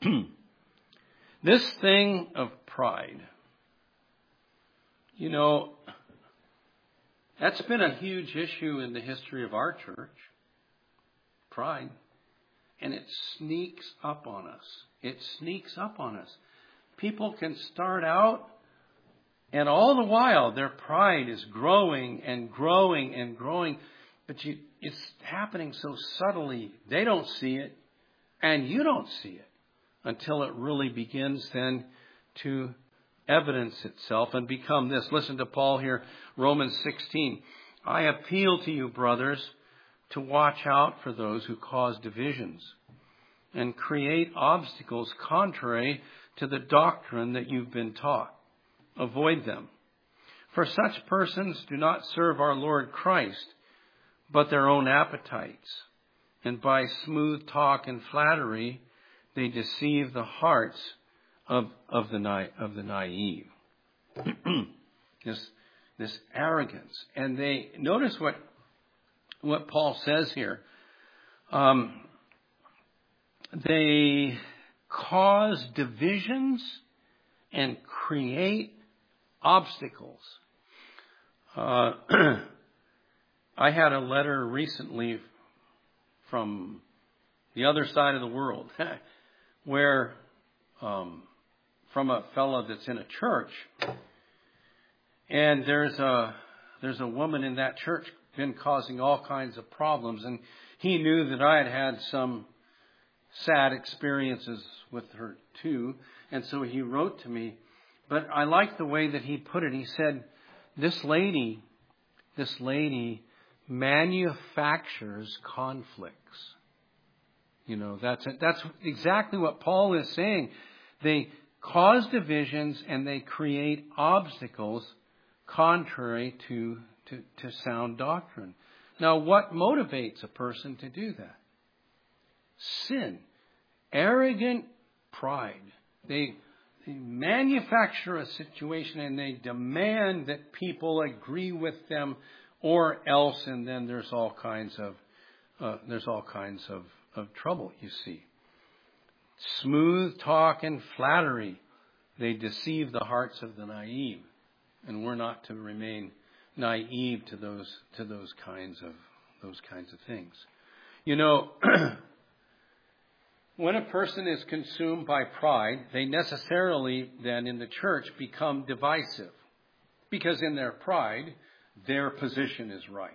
This thing of pride, you know, that's been a huge issue in the history of our church. Pride. And it sneaks up on us. It sneaks up on us. People can start out, and all the while their pride is growing and growing and growing. But you, it's happening so subtly, they don't see it, and you don't see it until it really begins then to evidence itself and become this. Listen to Paul here, Romans sixteen. I appeal to you, brothers, to watch out for those who cause divisions and create obstacles contrary to the doctrine that you've been taught. Avoid them. For such persons do not serve our Lord Christ, but their own appetites. And by smooth talk and flattery, they deceive the hearts of, of, the, na- of the naive. this, this arrogance. And they, notice what, what Paul says here. Um, they cause divisions and create obstacles. Uh, I had a letter recently from the other side of the world where um, from a fellow that's in a church, and there's a there's a woman in that church been causing all kinds of problems, and he knew that I had had some sad experiences with her too, and so he wrote to me. But I like the way that he put it. He said, this lady this lady manufactures conflicts. You know, that's that's exactly what Paul is saying. They cause divisions and they create obstacles contrary to, to, to sound doctrine. Now, what motivates a person to do that? Sin, arrogant pride. They, they manufacture a situation and they demand that people agree with them or else, and then there's all kinds of uh, there's all kinds of, of trouble, you see. Smooth talk and flattery, they deceive the hearts of the naive, and we're not to remain naive to those to those kinds of those kinds of things. You know, when a person is consumed by pride, they necessarily then in the church become divisive, because in their pride, their position is right,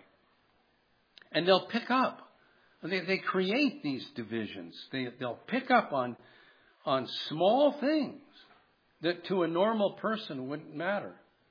and they'll pick up. They, they create these divisions. They, they'll pick up on on small things that to a normal person wouldn't matter.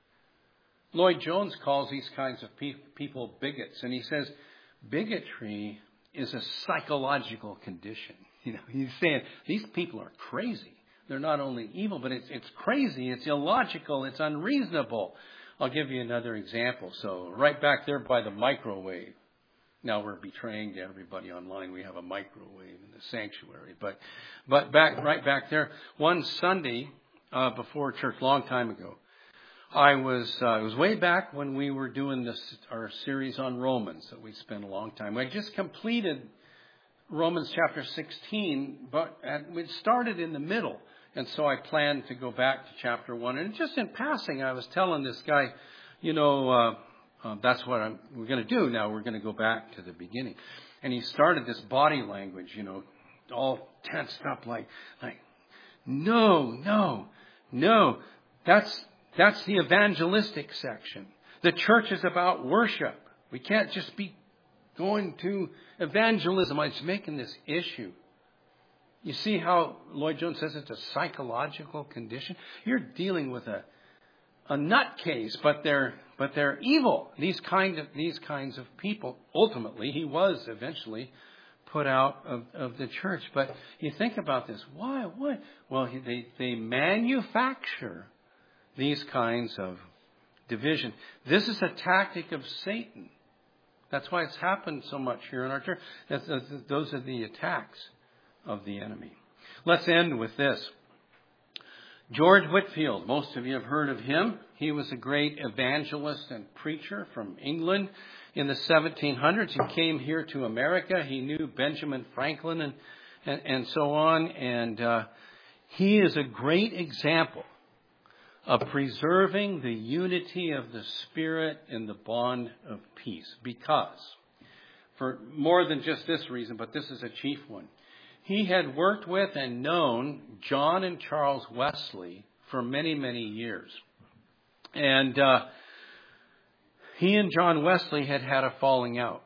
Lloyd Jones calls these kinds of pe- people bigots, and he says bigotry is a psychological condition. You know, he's saying these people are crazy. They're not only evil, but it's it's crazy, it's illogical, it's unreasonable. I'll give you another example. So right back there by the microwave. Now we're betraying to everybody online. We have a microwave in the sanctuary. But but back right back there, one Sunday uh, before church, long time ago, I was uh, it was way back when we were doing this our series on Romans that we spent a long time. I just completed Romans chapter sixteen, but we'd started in the middle, and so I planned to go back to chapter one. And just in passing, I was telling this guy, you know. Uh, Uh, that's what I'm, we're going to do now. We're going to go back to the beginning. And he started this body language, you know, all tensed up like, like, no, no, no. That's, that's the evangelistic section. The church is about worship. We can't just be going to evangelism. I'm just making this issue. You see how Lloyd Jones says it's a psychological condition? You're dealing with a, a nutcase, but they're, But they're evil. These kind of these kinds of people. Ultimately, he was eventually put out of, of the church. But you think about this. Why? What? Well, they they manufacture these kinds of division. This is a tactic of Satan. That's why it's happened so much here in our church. That's, those are the attacks of the enemy. Let's end with this. George Whitefield, most of you have heard of him. He was a great evangelist and preacher from England in the seventeen hundreds. He came here to America. He knew Benjamin Franklin and, and, and so on. And uh, he is a great example of preserving the unity of the Spirit in the bond of peace. Because, for more than just this reason, but this is a chief one, he had worked with and known John and Charles Wesley for many, many years. And uh, he and John Wesley had had a falling out.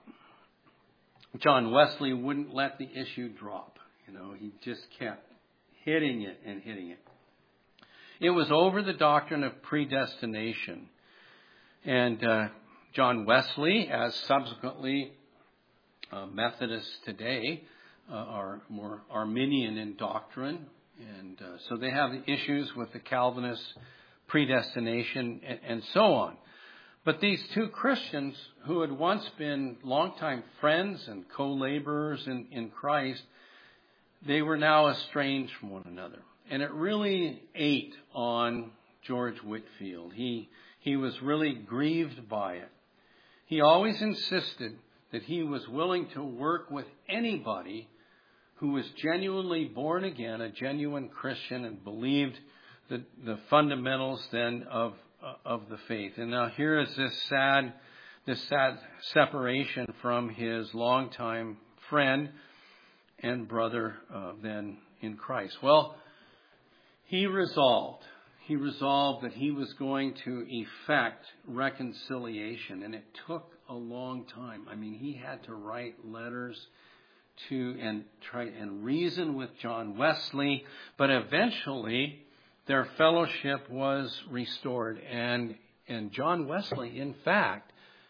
John Wesley wouldn't let the issue drop. You know, he just kept hitting it and hitting it. It was over the doctrine of predestination. And uh, John Wesley, as subsequently uh, Methodists today, Uh, are more Arminian in doctrine, and uh, so they have the issues with the Calvinist predestination and, and so on. But these two Christians who had once been longtime friends and co-laborers in, in Christ, they were now estranged from one another. And it really ate on George Whitefield. He, he was really grieved by it. He always insisted that he was willing to work with anybody who was genuinely born again, a genuine Christian, and believed the, the fundamentals then of uh, of the faith. And now here is this sad, this sad separation from his longtime friend and brother uh, then in Christ. Well, he resolved. He resolved that he was going to effect reconciliation, and it took a long time. I mean, he had to write letters to and try and reason with John Wesley, but eventually their fellowship was restored. And and John Wesley, in fact,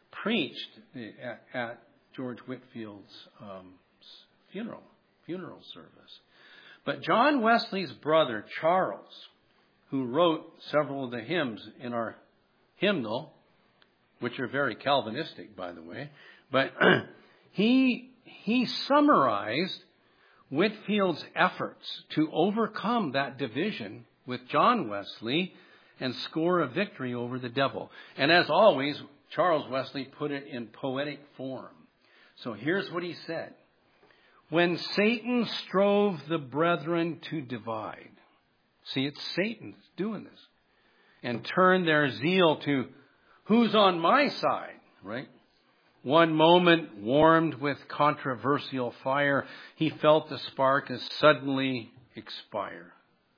preached at, at George Whitfield's um, funeral, funeral service. But John Wesley's brother, Charles, who wrote several of the hymns in our hymnal, which are very Calvinistic, by the way, but he he summarized Whitfield's efforts to overcome that division with John Wesley and score a victory over the devil. And as always, Charles Wesley put it in poetic form. So here's what he said. When Satan strove the brethren to divide. See, it's Satan that's doing this. And turn their zeal to who's on my side, right? One moment warmed with controversial fire, he felt the spark as suddenly expire.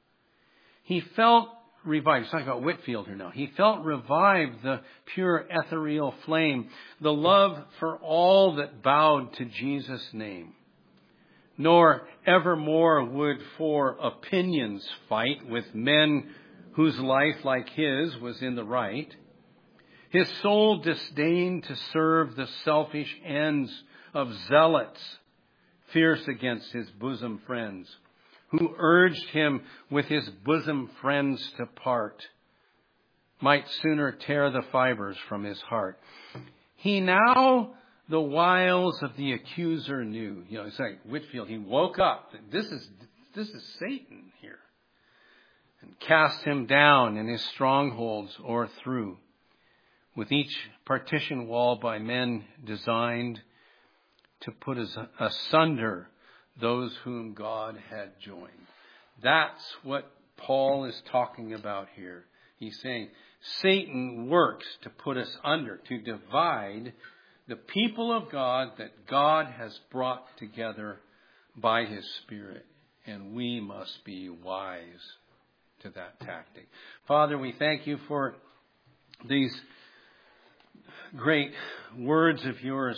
He felt revived. He's talking about Whitfield here now. He felt revived the pure ethereal flame, the love for all that bowed to Jesus' name. Nor evermore would for opinions fight with men whose life, like his, was in the right. His soul disdained to serve the selfish ends of zealots, fierce against his bosom friends, who urged him with his bosom friends to part, might sooner tear the fibers from his heart. He now the wiles of the accuser knew. You know, it's like Whitfield, he woke up. This is, this is Satan here. And cast him down and his strongholds o'erthrew. With each partition wall by men designed to put asunder those whom God had joined. That's what Paul is talking about here. He's saying Satan works to put us under, to divide the people of God that God has brought together by his Spirit. And we must be wise to that tactic. Father, we thank you for these great words of yours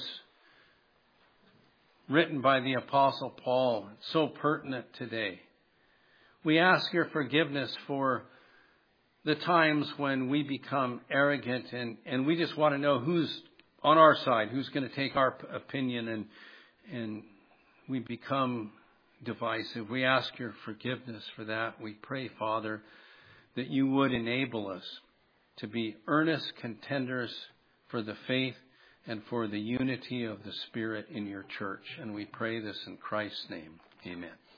written by the Apostle Paul, so pertinent today. We ask your forgiveness for the times when we become arrogant and, and we just want to know who's on our side, who's going to take our opinion, and and we become divisive. We ask your forgiveness for that. We pray, Father, that you would enable us to be earnest contenders for the faith and for the unity of the Spirit in your church. And we pray this in Christ's name. Amen.